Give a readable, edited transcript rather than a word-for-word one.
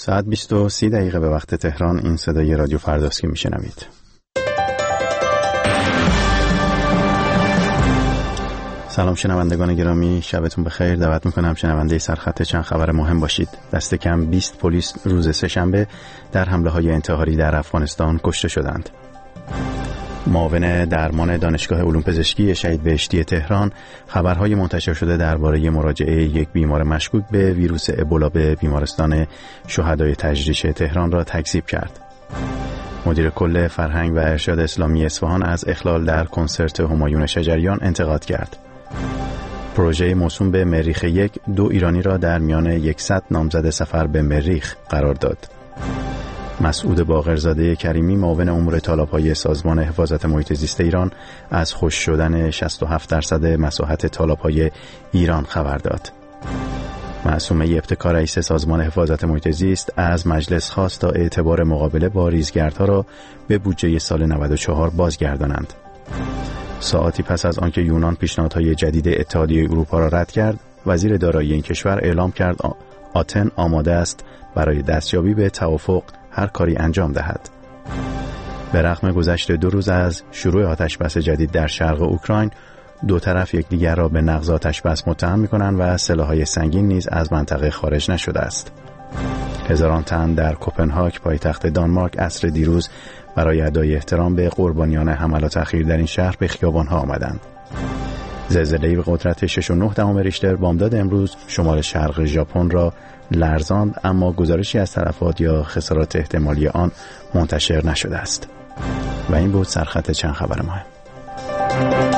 ساعت 20:30 به وقت تهران. این صدای رادیو فرداست که میشنوید. سلام شنوندگان گرامی، شبتون بخیر. دعوت میکنم شنونده سرخط چند خبر مهم باشید. دست کم 20 پلیس روز سه‌شنبه در حمله‌های انتحاری در افغانستان کشته شدند. معاون درمان دانشگاه علوم پزشکی شهید بهشتی تهران خبرهای منتشر شده درباره مراجعه یک بیمار مشکوک به ویروس ابولا به بیمارستان شهدای تجریش تهران را تکذیب کرد. مدیر کل فرهنگ و ارشاد اسلامی اصفهان از اخلال در کنسرت همایون شجریان انتقاد کرد. پروژه موسوم به مریخ 1 2 ایرانی را در میان 100 نامزد سفر به مریخ قرار داد. مسعود باقرزاده کریمی معاون امور تالاب‌های سازمان حفاظت محیط زیست ایران از خشک شدن 67% مساحت تالاب‌های ایران خبر داد. معصومه ابتکار رئیس سازمان حفاظت محیط زیست از مجلس خواست تا اعتبار مقابله با ریزگردها را به بودجه سال 94 بازگردانند. ساعتی پس از آنکه یونان پیشنهادهای جدید اتحادیه اروپا را رد کرد، وزیر دارایی این کشور اعلام کرد آتن آماده است برای دستیابی به توافق هر کاری انجام دهد. به رغم گذشت 2 روز از شروع آتشبس جدید در شرق اوکراین، دو طرف یکدیگر را به نقض آتشبس متهم می‌کنند و سلاح‌های سنگین نیز از منطقه خارج نشده است. هزاران تن در کوپنهاگ پایتخت دانمارک عصر دیروز برای ادای احترام به قربانیان حملات اخیر در این شهر به خیابان‌ها آمدند. زلزله‌ای به قدرت 6.9 ریشتر بامداد امروز شمال شرق ژاپن را لرزاند، اما گزارشی از تلفات یا خسارات احتمالی آن منتشر نشده است. و این بود سرخط چند خبر مهم.